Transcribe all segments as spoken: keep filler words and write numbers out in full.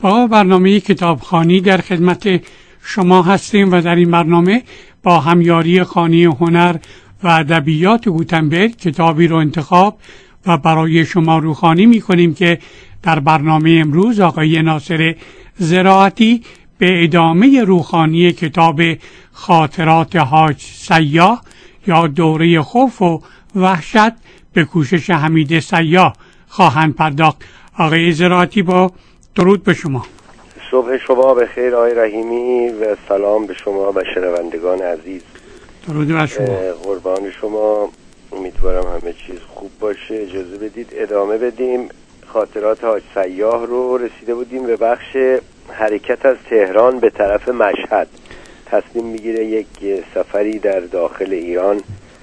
با برنامه کتابخوانی در خدمت شما هستیم و در این برنامه با همیاری خانه هنر و ادبیات گوتنبرگ کتابی رو انتخاب و برای شما روخوانی می کنیم که در برنامه امروز آقای ناصر زراعتی به ادامه روخوانی کتاب خاطرات حاج سیاح یا دوره خوف و وحشت به کوشش حمید سیاح خواهند پرداخت. آقای زراعتی با درود به شما. صبح شما بخیر آقای رحیمی و سلام به شما و شنوندگان عزیز. درود بر شما. قربان شما، امیدوارم همه چیز خوب باشه. اجازه بدید ادامه بدیم. خاطرات حاج سیاح رو رسیده بودیم به بخش حرکت از تهران به طرف مشهد. تصمیم میگیره یک سفری در داخل ایران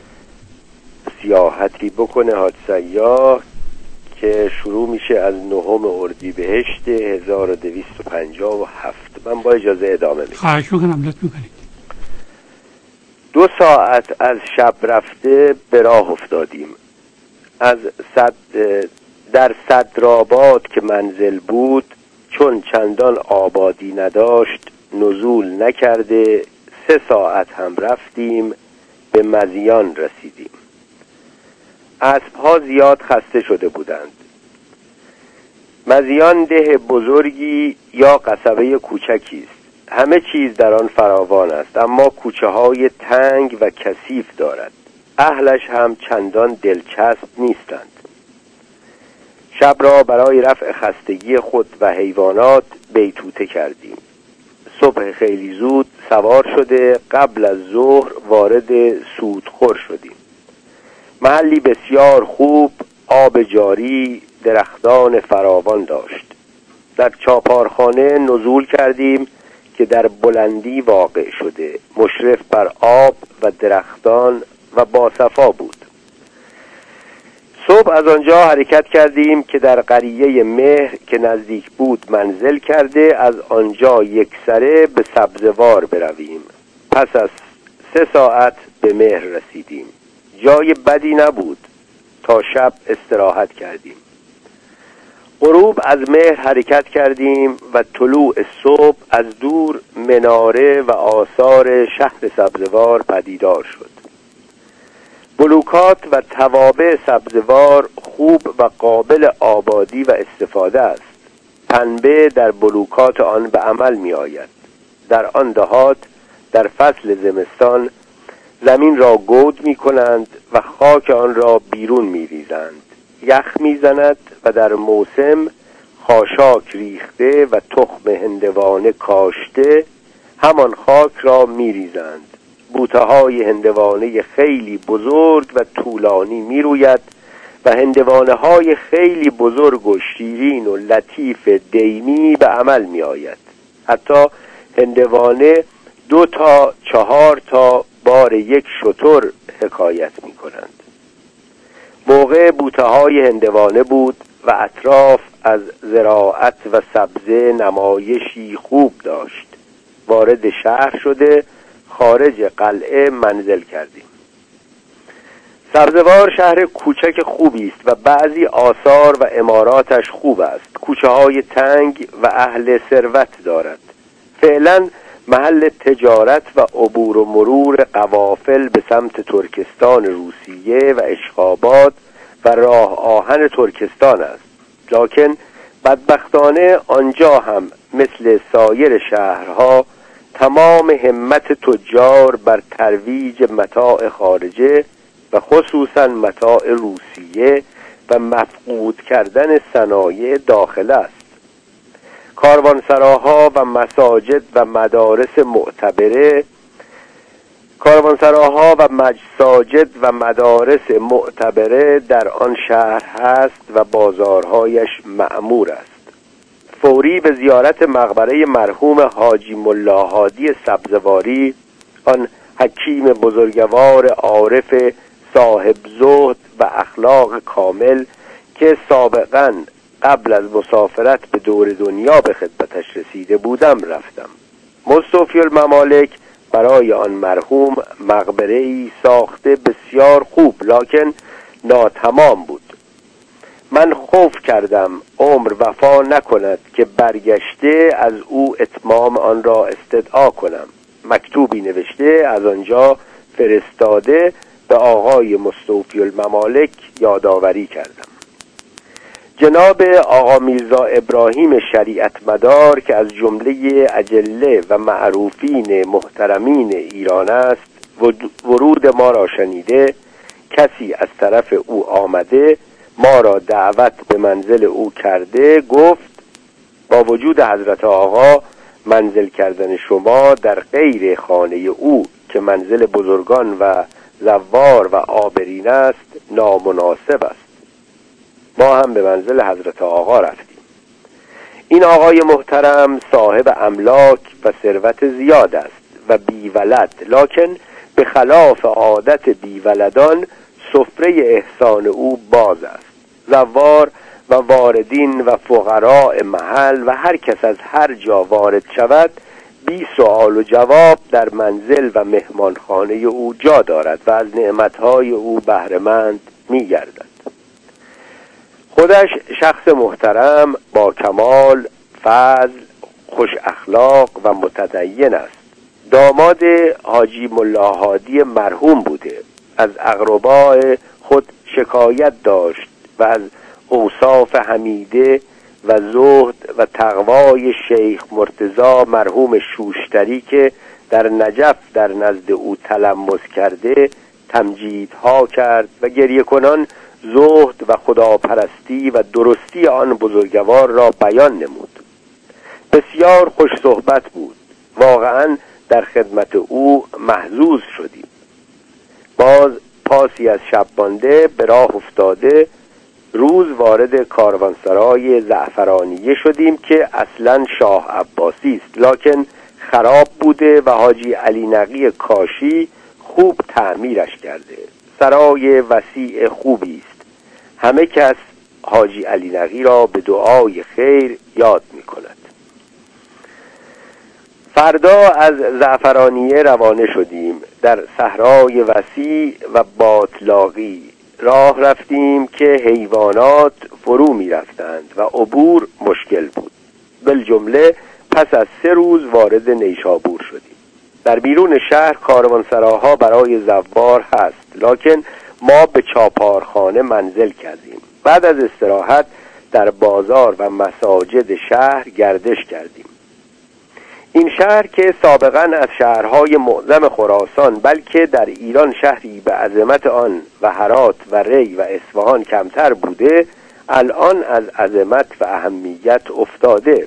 سیاحتی بکنه حاج سیاح که شروع میشه از نهم اردیبهشت هزار و دویست و پنجاه و هفت. من با اجازه ادامه میدم. خواهش میکنم لطف میکنید. دو ساعت از شب رفته به راه افتادیم. از صد در صدرآباد که منزل بود، چون چندان آبادی نداشت نزول نکرده سه ساعت هم رفتیم به مزیان رسیدیم. اسبها زیاد خسته شده بودند. مزیان ده بزرگی یا قصبه کوچکی است. همه چیز در آن فراوان است، اما کوچه های تنگ و کثیف دارد. اهلش هم چندان دلچسب نیستند. شب را برای رفع خستگی خود و حیوانات بیتوته کردیم. صبح خیلی زود سوار شده قبل از ظهر وارد سودخور شدیم. محلی بسیار خوب، آب جاری، درختان فراوان داشت. در چاپارخانه نزول کردیم که در بلندی واقع شده، مشرف بر آب و درختان و باصفا بود. صبح از آنجا حرکت کردیم که در قریه مهر که نزدیک بود منزل کرده از آنجا یکسره به سبزوار برویم. پس از سه ساعت به مهر رسیدیم. جای بدی نبود. تا شب استراحت کردیم. غروب از مهر حرکت کردیم و طلوع صبح از دور مناره و آثار شهر سبزوار پدیدار شد. بلوکات و توابع سبزوار خوب و قابل آبادی و استفاده است. پنبه در بلوکات آن به عمل می آید. در آن دهات در فصل زمستان زمین را گود می کنند و خاک آن را بیرون می ریزند. یخ می زند و در موسم خاشاک ریخته و تخم هندوانه کاشته همان خاک را می ریزند. بوته های هندوانه خیلی بزرگ و طولانی می روید و هندوانه های خیلی بزرگ و شیرین و لطیف دیمی به عمل می آید. حتی هندوانه دو تا چهار تا بار یک شتر حکایت می کنند. موقع بوته های هندوانه بود و اطراف از زراعت و سبزه نمایشی خوب داشت. وارد شهر شده خارج قلعه منزل کردیم. سبزوار شهر کوچک خوبی است و بعضی آثار و عماراتش خوب است. کوچه های تنگ و اهل ثروت دارد. فعلا محل تجارت و عبور و مرور قوافل به سمت ترکستان روسیه و اشخاباد و راه آهن ترکستان است. لکن بدبختانه آنجا هم مثل سایر شهرها تمام همت تجار بر ترویج متاع خارجه و خصوصا متاع روسیه و مفقود کردن صنایع داخل است. کاروانسراها و مساجد و مدارس معتبره کاروانسراها و مساجد و مدارس معتبره در آن شهر هست و بازارهایش معمور است. فوری به زیارت مقبره مرحوم حاجی ملا هادی سبزواری، آن حکیم بزرگوار عارف صاحب زهد و اخلاق کامل که سابقاً قبل از مسافرت به دور دنیا به خدمتش رسیده بودم رفتم. مصطفی الممالک برای آن مرحوم مقبره‌ای ساخته بسیار خوب لکن ناتمام بود. من خوف کردم عمر وفا نکند که برگشته از او اتمام آن را استدعا کنم. مکتوبی نوشته از آنجا فرستاده به آقای مستوفی الممالک یادآوری کردم. جناب آقا میرزا ابراهیم شریعت مدار که از جمله اجله و معروفین محترمین ایران است، ورود ما را شنیده کسی از طرف او آمده ما را دعوت به منزل او کرده، گفت با وجود حضرت آقا منزل کردن شما در غیر خانه او که منزل بزرگان و زوار و آبرین است نامناسب است. ما هم به منزل حضرت آقا رفتیم. این آقای محترم صاحب املاک و ثروت زیاد است و بیولد، لکن به خلاف عادت بیولدان سفره احسان او باز است. زوار و واردین و فقراء محل و هر کس از هر جا وارد شود بی سؤال و جواب در منزل و مهمانخانه او جا دارد و از نعمتهای او بهره‌مند می‌گردد. خودش شخص محترم با کمال، فضل، خوش اخلاق و متدین است. داماد حاجی ملا هادی مرحوم بوده. از اقربای خود شکایت داشت و از اوصاف حمیده و زهد و تقوای شیخ مرتضی مرحوم شوشتری که در نجف در نزد او تلمس کرده تمجیدها کرد و گریه کنان زهد و خداپرستی و درستی آن بزرگوار را بیان نمود. بسیار خوش صحبت بود. واقعا در خدمت او محظوظ شدیم. باز پاسی از شب مانده به راه افتاده روز وارد کاروانسرای زعفرانیه شدیم که اصلا شاه عباسی است، لکن خراب بوده و حاجی علی نقی کاشی خوب تعمیرش کرده. سرای وسیع خوبی است. همه کس حاجی علی نقی را به دعای خیر یاد می کند. فردا از زعفرانیه روانه شدیم. در صحرای وسیع و باطلاقی راه رفتیم که حیوانات فرو می رفتند و عبور مشکل بود. بالجمله پس از سه روز وارد نیشابور شدیم. در بیرون شهر کاروانسراها برای زوار هست، لکن ما به چاپارخانه منزل کردیم. بعد از استراحت در بازار و مساجد شهر گردش کردیم. این شهر که سابقاً از شهرهای معظم خراسان بلکه در ایران شهری به عظمت آن و هرات و ری و اصفهان کمتر بوده، الان از عظمت و اهمیت افتاده.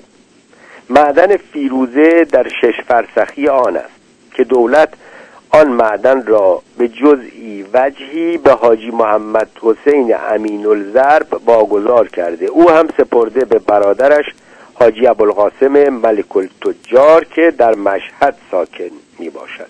معدن فیروزه در شش فرسخی آن است که دولت آن معدن را به جزئی وجهی به حاجی محمد حسین امین الضرب واگذار کرده. او هم سپرده به برادرش حاجی ابوالقاسم ملک التجار که در مشهد ساکن می باشد.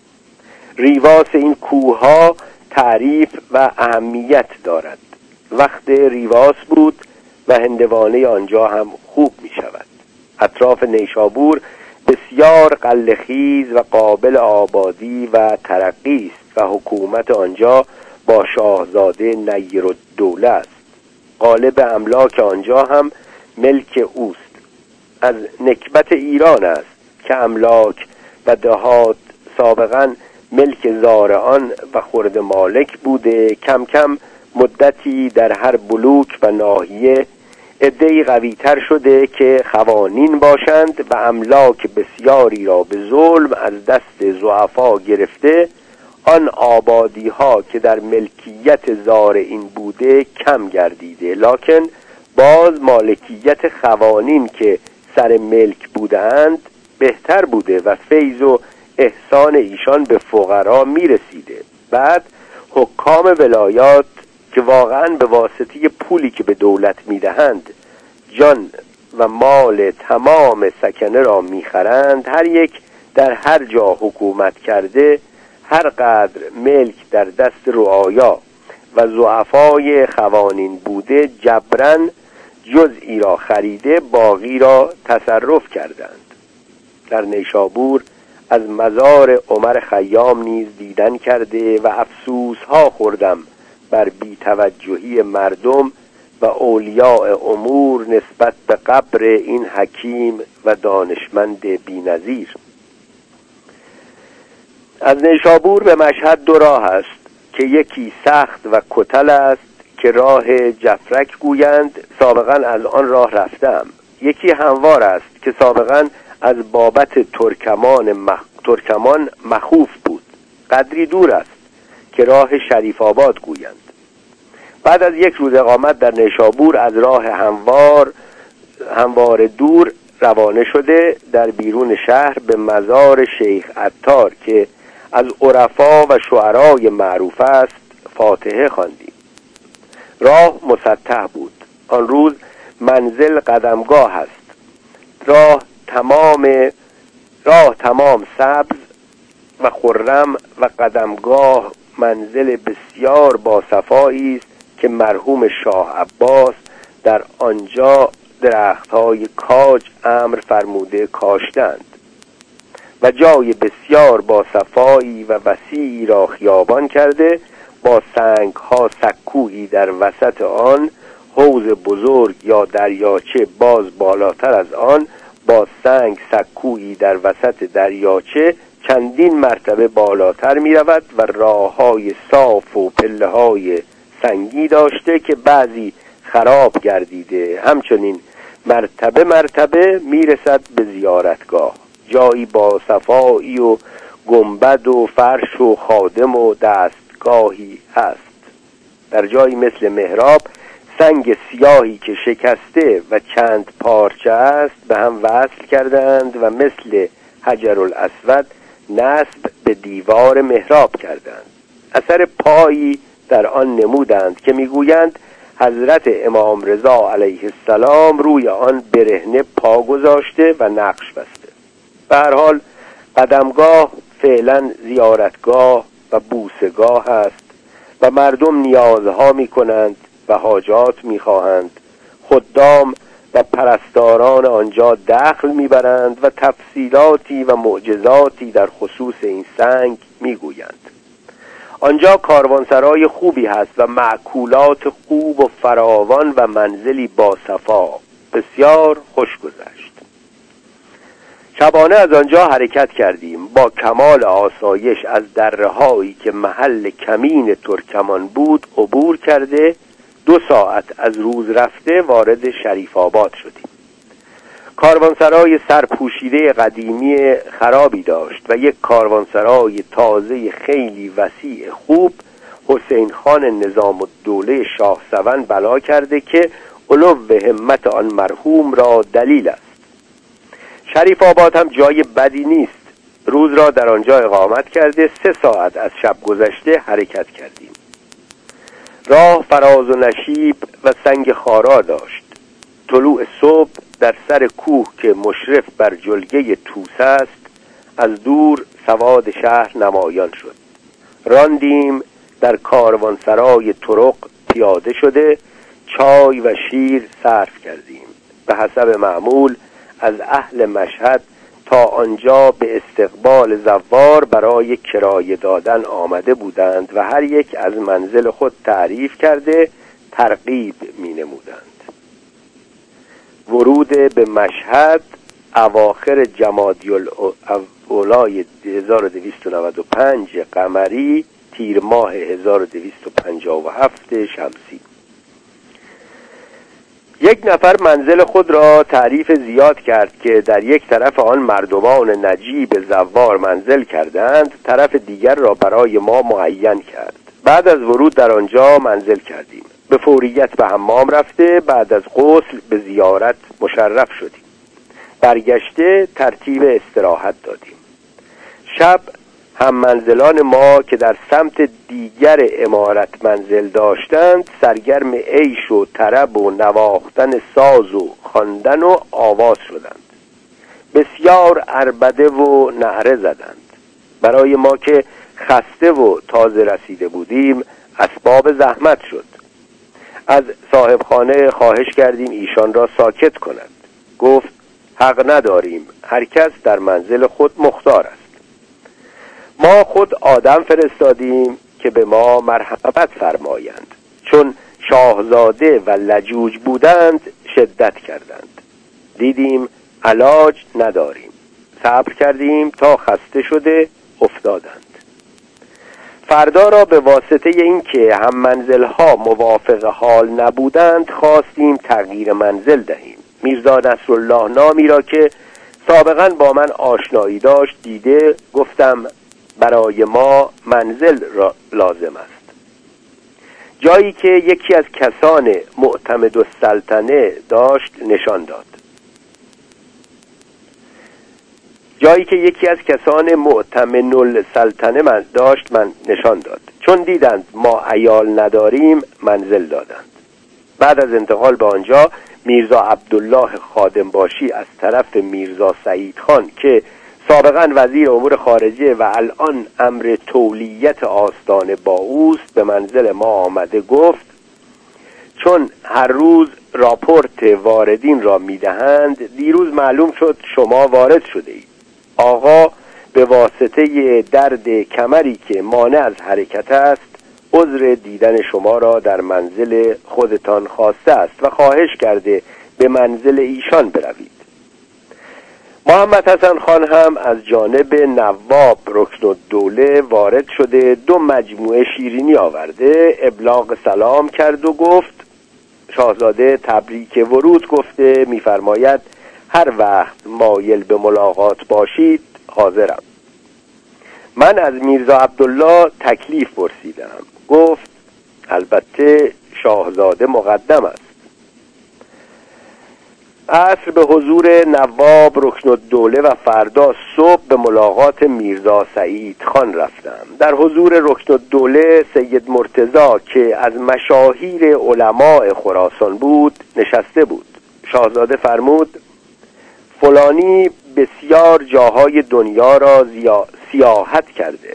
ریواس این کوهها تعریف و اهمیت دارد. وقت ریواس بود و هندوانه آنجا هم خوب می شود. اطراف نیشابور بسیار قلخیز و قابل آبادی و ترقی است و حکومت آنجا با شاهزاده نیرالدوله است. غالب املاک آنجا هم ملک اوست. از نکبت ایران است که املاک و دهات سابقاً ملک زارعان و خرد مالک بوده. کم کم مدتی در هر بلوک و ناحیه عده‌ای قوی‌تر شده که خوانین باشند و املاک بسیاری را به ظلم از دست ضعفا گرفته. آن آبادی ها که در ملکیت زارعین بوده کم گردیده، لکن باز مالکیت خوانین که سر ملک بودند بهتر بوده و فیض و احسان ایشان به فقرا میرسیده. بعد حکام ولایات که واقعا به واسطه پولی که به دولت میدهند جان و مال تمام سکنه را میخرند، هر یک در هر جا حکومت کرده هر قدر ملک در دست رعایا و ضعفای خوانین بوده جبران جزئی را خریده باقی را تصرف کردند. در نیشابور از مزار عمر خیام نیز دیدن کرده و افسوس ها خوردم بر بی‌توجهی مردم و اولیاء امور نسبت به قبر این حکیم و دانشمند بی‌نظیر. از نیشابور به مشهد دو راه است که یکی سخت و کتل است که راه جفرک گویند، سابقا از آن راه رفتم. یکی هموار است که سابقا از بابت ترکمان مخ... ترکمان مخوف بود، قدری دور است که راه شریف آباد گویند. بعد از یک روز اقامت در نیشابور از راه هموار هموار دور روانه شده در بیرون شهر به مزار شیخ عطار که از عرفا و شعرای معروف است فاتحه خواندیم. راه مسطح بود. آن روز منزل قدمگاه است. راه تمام راه تمام سبز و خرم و قدمگاه منزل بسیار باصفایی است که مرحوم شاه عباس در آنجا درخت‌های کاج امر فرموده کاشتند و جای بسیار باصفایی و وسیعی را خیابان کرده، با سنگ‌ها سکویی در وسط آن، حوض بزرگ یا دریاچه باز بالاتر از آن با سنگ سکویی در وسط دریاچه چندین مرتبه بالاتر می رود و راه‌های صاف و پله‌های سنگی داشته که بعضی خراب گردیده. همچنین مرتبه مرتبه می رسد به زیارتگاه، جایی با صفایی و گنبد و فرش و خادم و دستگاهی هست. در جایی مثل محراب سنگ سیاهی که شکسته و چند پارچه است به هم وصل کردند و مثل حجرالاسود نصب به دیوار محراب کردند. اثر پایی در آن نمودند که میگویند حضرت امام رضا علیه السلام روی آن برهنه پا گذاشته و نقش بسته. به هر حال قدمگاه فعلا زیارتگاه و بوسگاه است و مردم نیازها می کنند و حاجات می خواهند. خدام و پرستاران آنجا دخل می برند و تفصیلاتی و معجزاتی در خصوص این سنگ می گویند. آنجا کاروانسرای خوبی هست و مأکولات خوب و فراوان و منزلی با صفا. بسیار خوش گذشت. شبانه از آنجا حرکت کردیم. با کمال آسایش از درهایی که محل کمین ترکمان بود عبور کرده دو ساعت از روز رفته وارد شریف آباد شدیم. کاروانسرای سرپوشیده قدیمی خرابی داشت و یک کاروانسرای تازه خیلی وسیع خوب حسین خان نظام الدوله شاه سون بنا کرده که علو همت آن مرحوم را دلیل است. شریف آباد هم جای بدی نیست. روز را در آنجا اقامت کرده سه ساعت از شب گذشته حرکت کردیم. راه فراز و نشیب و سنگ خارا داشت. طلوع صبح در سر کوه که مشرف بر جلگه توسه است از دور سواد شهر نمایان شد. راندیم در کاروانسرای طرق پیاده شده چای و شیر صرف کردیم. به حسب معمول از اهل مشهد تا آنجا به استقبال زوار برای کرایه دادن آمده بودند و هر یک از منزل خود تعریف کرده ترغیب می نمودند. ورود به مشهد اواخر جمادی الاولی هزار و دویست و نود و پنج قمری تیر ماه هزار و دویست و پنجاه و هفت شمسی. یک نفر منزل خود را تعریف زیاد کرد که در یک طرف آن مردمان نجیب زوار منزل کردند، طرف دیگر را برای ما معین کرد. بعد از ورود در آنجا منزل کردیم. به فوریت به حمام رفته بعد از غسل به زیارت مشرف شدیم. برگشته ترتیب استراحت دادیم. شب هم منزلان ما که در سمت دیگر عمارت منزل داشتند سرگرم عیش و طرب و نواختن ساز و خواندن و آواز شدند. بسیار عربده و نعره زدند. برای ما که خسته و تازه رسیده بودیم اسباب زحمت شد. از صاحب خانه خواهش کردیم ایشان را ساکت کند. گفت حق نداریم، هر کس در منزل خود مختار است. ما خود آدم فرستادیم که به ما مرحمت فرمایند، چون شاهزاده و لجوج بودند شدت کردند. دیدیم علاج نداریم، صبر کردیم تا خسته شده افتادند. فردا را به واسطه این که هم منزلها موافق حال نبودند خواستیم تغییر منزل دهیم. میرزا نصرالله نامی را که سابقا با من آشنایی داشت دیده گفتم برای ما منزل را لازم است. جایی که یکی از کسان معتمد السلطنه داشت نشان داد. جایی که یکی از کسان معتمن السلطنه من داشت من نشان داد. چون دیدند ما عیال نداریم منزل دادند. بعد از انتقال به آنجا میرزا عبدالله خادمباشی از طرف میرزا سعید خان که سابقا وزیر امور خارجه و الان امر تولیت آستان با اوست به منزل ما آمده گفت چون هر روز راپورت واردین را میدهند دیروز معلوم شد شما وارد شده اید. آقا به واسطه درد کمری که مانع از حرکت است عذر دیدن شما را در منزل خودتان خواسته است و خواهش کرده به منزل ایشان بروید. محمد حسن خان هم از جانب نواب رکن الدوله وارد شده دو مجموعه شیرینی آورده ابلاغ سلام کرد و گفت شاهزاده تبریک ورود گفته می‌فرماید هر وقت مایل به ملاقات باشید حاضرم. من از میرزا عبدالله تکلیف پرسیدم. گفت البته شاهزاده مقدم است. عصر به حضور نواب رکن الدوله و فردا صبح به ملاقات میرزا سعید خان رفتم. در حضور رکن الدوله سید مرتضی که از مشاهیر علماء خراسان بود نشسته بود. شاهزاده فرمود فلانی بسیار جاهای دنیا را سیاحت کرده.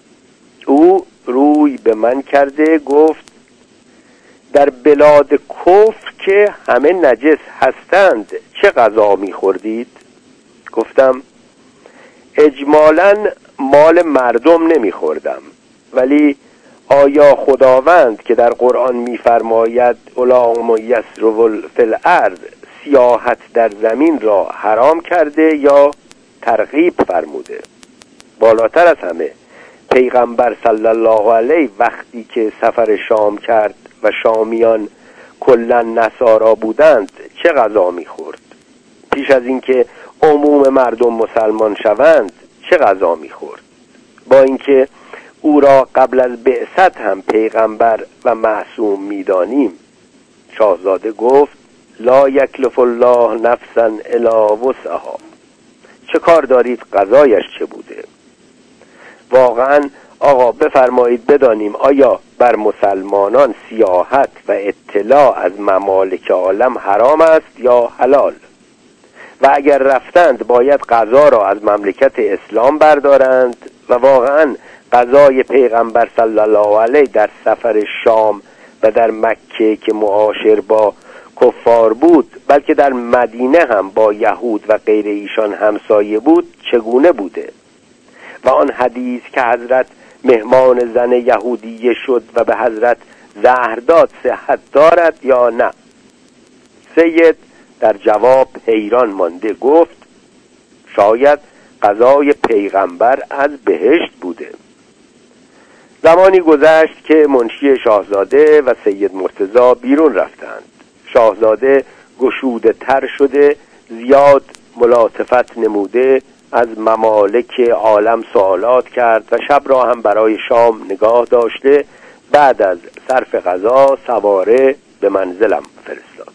او روی به من کرده گفت در بلاد کفر که همه نجس هستند چه غذا می‌خوردید؟ گفتم اجمالاً مال مردم نمی‌خوردم، ولی آیا خداوند که در قرآن می‌فرماید اولئک یسروا فی الارض سیاحت در زمین را حرام کرده یا ترغیب فرموده؟ بالاتر از همه پیغمبر صلی الله علیه وقتی که سفر شام کرد و شامیان کلا نصارا بودند چه غذا می‌خورد؟ پیش از اینکه عموم مردم مسلمان شوند چه غذا می‌خورد؟ با اینکه او را قبل از بعثت هم پیغمبر و معصوم می‌دانیم. شاهزاده گفت لا یکلف الله نفسا الا وسعها. چه کار دارید غذایش چه بوده؟ واقعا آقا بفرمایید بدانیم آیا بر مسلمانان سیاحت و اطلاع از ممالک عالم حرام است یا حلال؟ و اگر رفتند باید غذا را از مملکت اسلام بردارند و واقعا غذای پیغمبر صلی الله علیه در سفر شام و در مکه که معاشر با کفار بود بلکه در مدینه هم با یهود و غیر ایشان همسایه بود چگونه بوده؟ و آن حدیث که حضرت مهمان زن یهودیه شد و به حضرت زهر داد صحت دارد یا نه؟ سید در جواب حیران مانده گفت شاید غذای پیغمبر از بهشت بوده. زمانی گذشت که منشی شاهزاده و سید مرتضی بیرون رفتند. شاهزاده گشوده تر شده زیاد ملاطفت نموده از ممالک عالم سوالات کرد و شب را هم برای شام نگاه داشته بعد از صرف غذا سواره به منزلم فرستاد.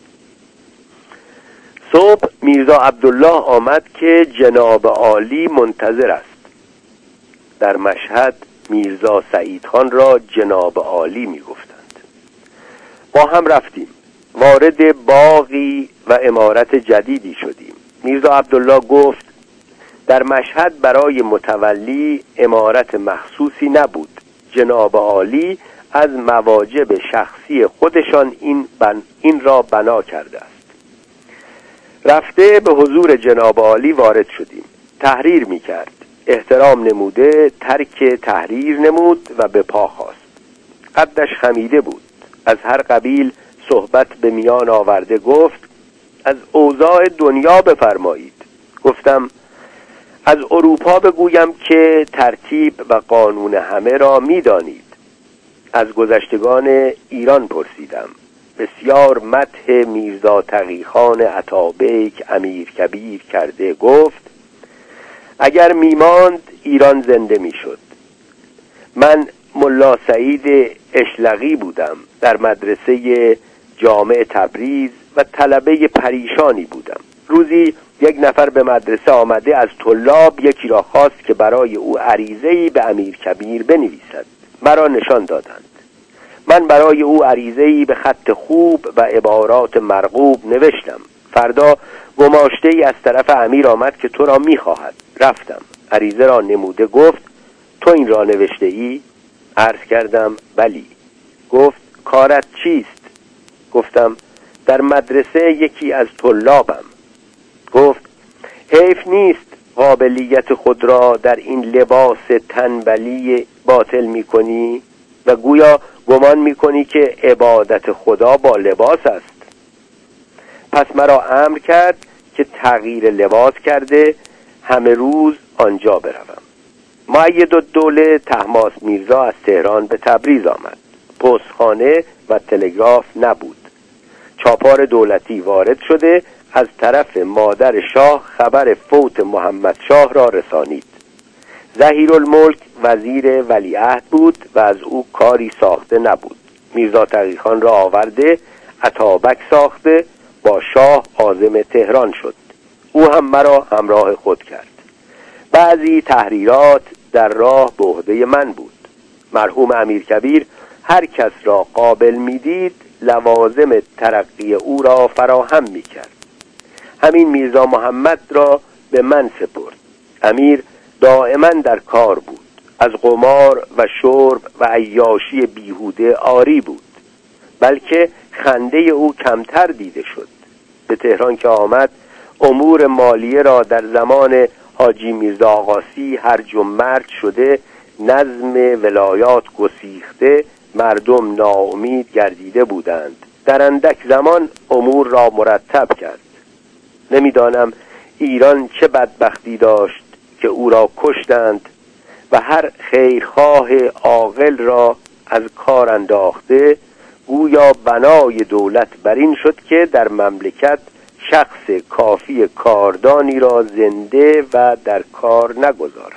صبح میرزا عبدالله آمد که جناب عالی منتظر است. در مشهد میرزا سعید خان را جناب عالی می گفتند. با هم رفتیم. وارد باغی و عمارت جدیدی شدیم. میرزا عبدالله گفت در مشهد برای متولی عمارت مخصوصی نبود. جناب عالی از مواجب شخصی خودشان این, بن این را بنا کرده است. رفته به حضور جناب عالی وارد شدیم. تحریر می کرد. احترام نموده ترک تحریر نمود و به پا خواست. قدش خمیده بود. از هر قبیل صحبت به میان آورده گفت از اوضاع دنیا بفرمایید. گفتم از اروپا بگویم که ترتیب و قانون همه را می‌دانید. از گذشتگان ایران پرسیدم. بسیار مدح میرزا تقیخان عطابیک امیرکبیر کرده. گفت اگر میماند ایران زنده میشد. من ملا سعید اشلقی بودم، در مدرسه جامع تبریز و طلبه پریشانی بودم. روزی یک نفر به مدرسه آمده از طلاب یکی را خواست که برای او عریضه‌ای به امیرکبیر بنویسد. مرا نشان دادند. من برای او عریضه‌ای به خط خوب و عبارات مرغوب نوشتم. فردا گماشته‌ای از طرف امیر آمد که تو را می‌خواهد. رفتم، عریضه را نموده. گفت تو این را نوشته ای؟ عرض کردم بلی. گفت کارت چیست؟ گفتم در مدرسه یکی از طلابم. گفت حیف نیست قابلیت خود را در این لباس تنبلی باطل می‌کنی و گویا گمان می‌کنی که عبادت خدا با لباس است. پس مرا امر کرد که تغییر لباس کرده همه روز آنجا بروم. مؤید الدوله طهماسب میرزا از تهران به تبریز آمد. پستخانه و تلگراف نبود. چاپار دولتی وارد شده از طرف مادر شاه خبر فوت محمد شاه را رسانید. ظهیرالملک وزیر ولیعهد بود و از او کاری ساخته نبود. میرزا تقیخان را آورده اتابک ساخته با شاه عازم تهران شد. او هم مرا همراه خود کرد. بعضی تحریرات در راه به عهده من بود. مرحوم امیرکبیر هر کس را قابل میدید لوازم ترقی او را فراهم میکرد. همین میرزا محمد را به من سپرد. امیر دائما در کار بود. از قمار و شرب و عیاشی بیهوده عاری بود، بلکه خنده او کمتر دیده شد. به تهران که آمد امور مالیه را در زمان حاجی میرزا آقاسی هرج و مرج شده، نظم ولایات گسیخته، مردم ناامید گردیده بودند. در اندک زمان امور را مرتب کرد. نمیدانم ایران چه بدبختی داشت که او را کشتند و هر خیرخواه عاقل را از کار انداخته. گویا بنای دولت بر این شد که در مملکت شخص کافی کاردانی را زنده و در کار نگذارند.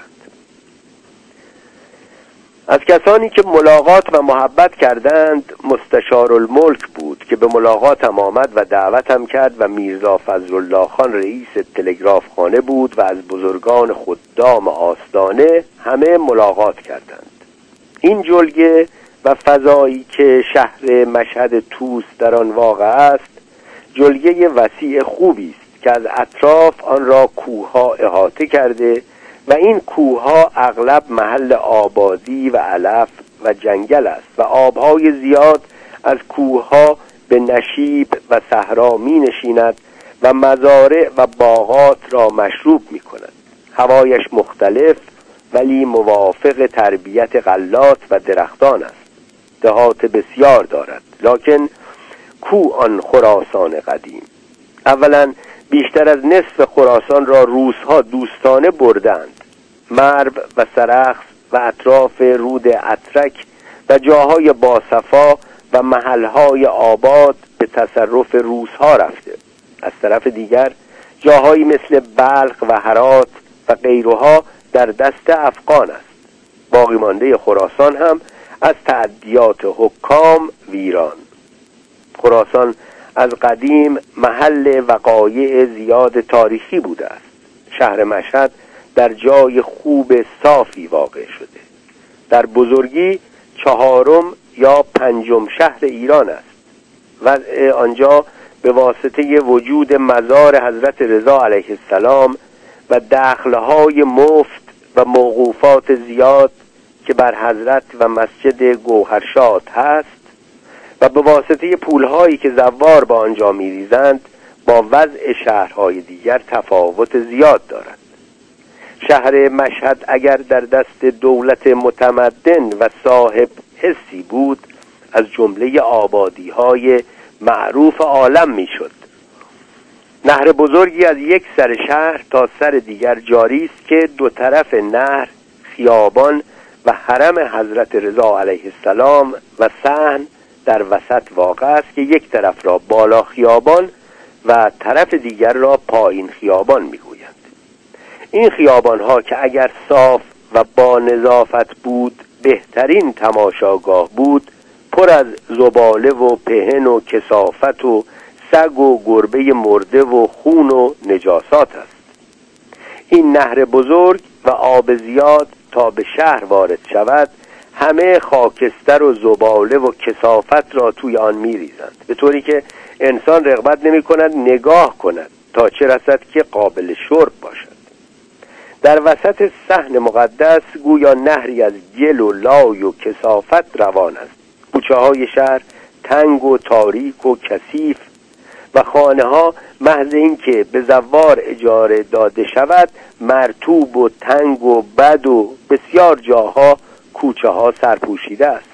از کسانی که ملاقات و محبت کردند مستشارالملک بود که به ملاقاتم آمد و دعوتم کرد و میرزا فضلالله خان رئیس تلگراف خانه بود و از بزرگان خدام آستانه همه ملاقات کردند. این جلگه و فضایی که شهر مشهد طوس در آن واقع است جلگه وسیع خوبی است که از اطراف آن را کوه‌ها احاطه کرده و این کوه‌ها اغلب محل آبادی و علف و جنگل است و آبهای زیاد از کوه‌ها به نشیب و صحرا می نشیند و مزارع و باغات را مشروب می کند. هوایش مختلف ولی موافق تربیت غلات و درختان است. دهات بسیار دارد، لکن کو آن خراسان قدیم؟ اولا بیشتر از نصف خراسان را روس‌ها دوستانه بردند. مرو و سرخس و اطراف رود اترک و جاهای باصفا و محلهای آباد به تصرف روس‌ها رفته. از طرف دیگر جاهایی مثل بلخ و هرات و غیرها در دست افغان است. باقی مانده خراسان هم از تعدیات حکام ویران. خراسان از قدیم محل وقایع زیاد تاریخی بوده است. شهر مشهد در جای خوب صافی واقع شده. در بزرگی چهارم یا پنجم شهر ایران است. وضع آنجا به واسطه وجود مزار حضرت رضا علیه السلام و دخلهای مفت و موقوفات زیاد که بر حضرت و مسجد گوهرشاد هست و به واسطه پولهایی که زوار با آنجا می‌ریزند با وضع شهرهای دیگر تفاوت زیاد دارد. شهر مشهد اگر در دست دولت متمدن و صاحب حسی بود، از جمله آبادی‌های معروف عالم میشد. نهر بزرگی از یک سر شهر تا سر دیگر جاری است که دو طرف نهر خیابان و حرم حضرت رضا علیه السلام و صحن در وسط واقع است که یک طرف را بالا خیابان و طرف دیگر را پایین خیابان میگویند. این خیابان ها که اگر صاف و با نظافت بود بهترین تماشاگاه بود، پر از زباله و پهن و کثافت و سگ و گربه مرده و خون و نجاسات است. این نهر بزرگ و آب زیاد تا به شهر وارد شود همه خاکستر و زباله و کثافت را توی آن می‌ریزند، به طوری که انسان رغبت نمی‌کند نگاه کند تا چه رسد که قابل شرب باشد. در وسط صحن مقدس گویا نهری از گل و لای و کثافت روان است. کوچه‌های شهر تنگ و تاریک و کثیف و خانه‌ها محض اینکه به زوار اجاره داده شود مرطوب و تنگ و بد و بسیار جاها کوچه‌ها سرپوشیده است.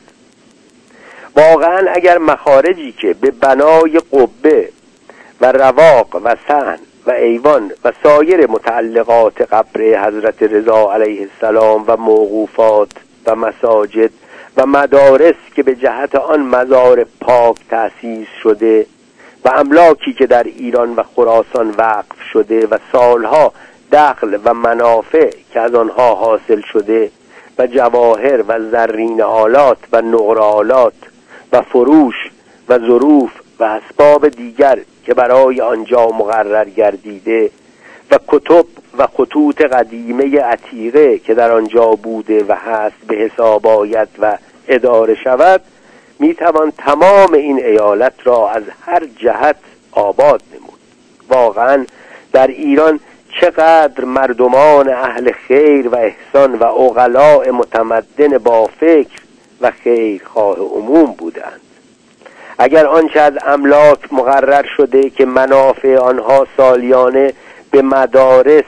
واقعا اگر مخارجی که به بنای قبه و رواق و صحن و ایوان و سایر متعلقات قبر حضرت رضا علیه السلام و موقوفات و مساجد و مدارس که به جهت آن مزار پاک تأسیس شده و املاکی که در ایران و خراسان وقف شده و سالها دخل و منافع که از آنها حاصل شده و جواهر و زرین آلات و نقره آلات و فروش و ظروف و اسباب دیگر که برای آنجا مقرر گردیده و کتب و خطوط قدیمه عتیقه که در آنجا بوده و هست به حساب آید و اداره شود، میتوان تمام این ایالت را از هر جهت آباد نمود. واقعا در ایران چقدر مردمان اهل خیر و احسان و عقلاء متمدن با فکر و خیرخواه عموم بودند. اگر آنچه از املاک مقرر شده که منافع آنها سالیانه به مدارس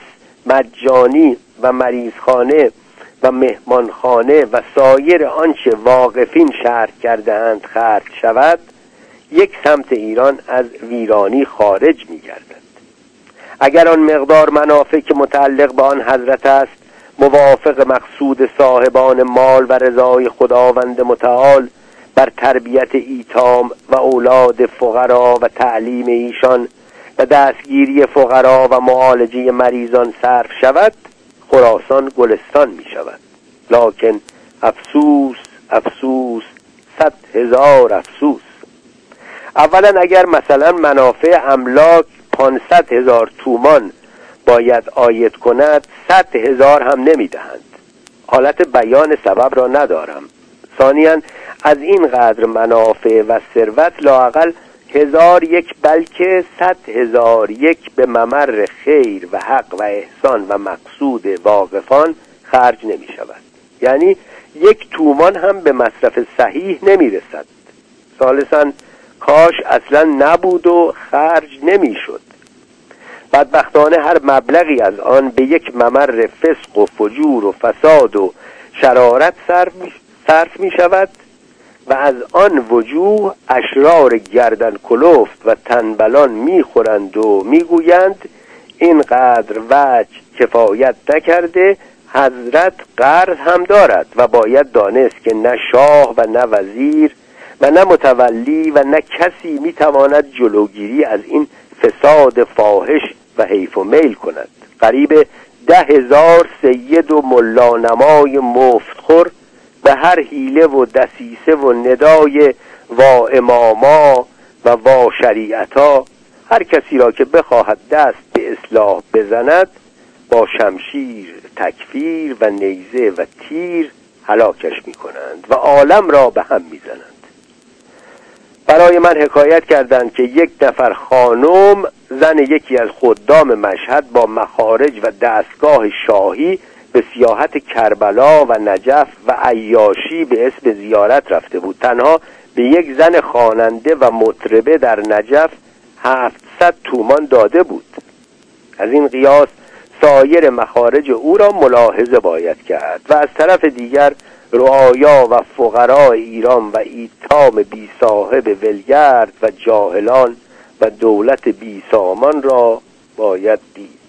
مجانی و مریضخانه و مهمانخانه و سایر آنچه واقفین شرح کرده‌اند خرج شود، یک سمت ایران از ویرانی خارج می‌گردد. اگر آن مقدار منافع که متعلق به آن حضرت است موافق مقصود صاحبان مال و رضای خداوند متعال بر تربیت ایتام و اولاد فقرا و تعلیم ایشان و دستگیری فقرا و معالجه مریضان صرف شود، خراسان گلستان می شود. لکن افسوس افسوس صد هزار افسوس. اولا اگر مثلا منافع املاک پانصد هزار تومان باید عاید کند، صد هزار هم نمی دهند. حالت بیان سبب را ندارم. ثانیاً از این قدر منافع و ثروت لااقل هزار یک بلکه صد هزار یک به ممر خیر و حق و احسان و مقصود واقفان خرج نمی شود. یعنی یک تومان هم به مصرف صحیح نمی رسد. ثالثاً کاش اصلا نبود و خرج نمی شد. بدبختانه هر مبلغی از آن به یک ممر فسق و فجور و فساد و شرارت صرف می, صرف می شود و از آن وجوه اشرار گردن کلفت و تنبلان می خورند و می گویند اینقدر وجه کفایت نکرده، حضرت قرض هم دارد و باید دانست که نه شاه و نه وزیر و نه متولی و نه کسی می تواند جلوگیری از این فساد فاحش و حیف و میل کند. قریب ده هزار سید و ملانمای مفتخور به هر حیله و دسیسه و ندای وا اماما و وا شریعتا هر کسی را که بخواهد دست به اصلاح بزند با شمشیر، تکفیر و نیزه و تیر هلاکش می کنند و عالم را به هم می زنند. برای من حکایت کردند که یک نفر خانم زن یکی از خدام مشهد با مخارج و دستگاه شاهی به سیاحت کربلا و نجف و عیاشی به اسم زیارت رفته بود. تنها به یک زن خواننده و مطربه در نجف هفتصد تومان داده بود. از این قیاس سایر مخارج او را ملاحظه باید کرد و از طرف دیگر رعایا و فقراء ایران و ایتام بی صاحب ولگرد و جاهلان و دولت بی سامان را باید دید.